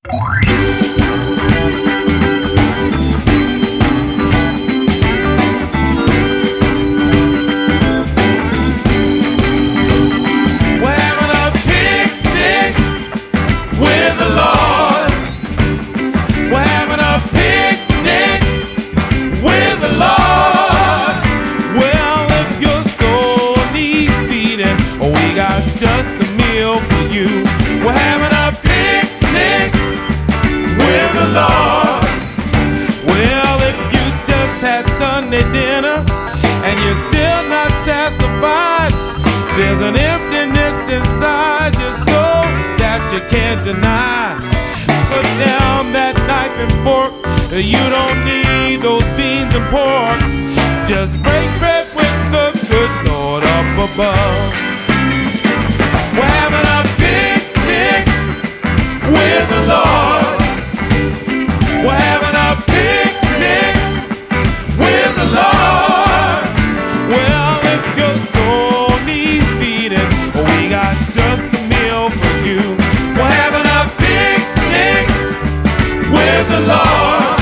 Just a meal for you. We're having a picnic with the Lord. Well, if you just had Sunday dinner and you're still not satisfied, there's an emptiness inside your soul that you can't deny. Put down that knife and fork. You don't need those beans and pork. Just break bread with the good Lord up above. We're having a picnic with the Lord. We're having a picnic with the Lord. Well, if your soul needs feeding, we got just a meal for you. We're having a picnic with the Lord.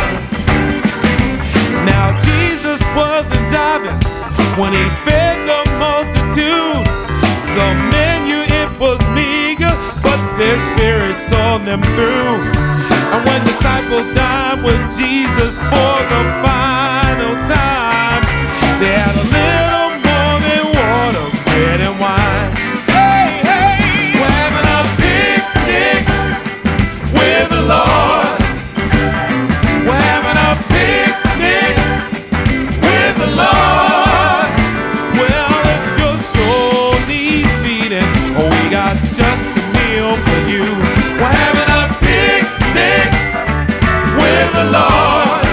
Now Jesus wasn't jiving when he fed the multitude. The menu was meager, but their spirit saw them through. And when disciples dined with Jesus for the final time, they had a little more than water, bread and wine. Hey, hey, we're having a picnic with the Lord. We're having a picnic with the Lord. Well, if your soul needs feeding, we got just a meal for you. We're having a picnic with the Lord.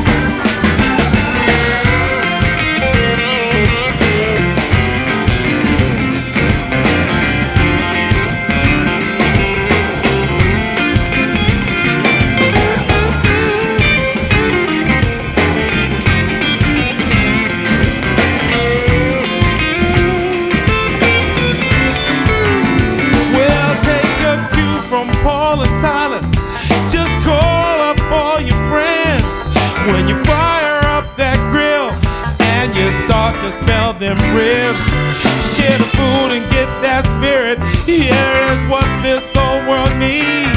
Just call up all your friends when you fire up that grill and you start to smell them ribs. Share the food and get that spirit. Here is what this whole world needs.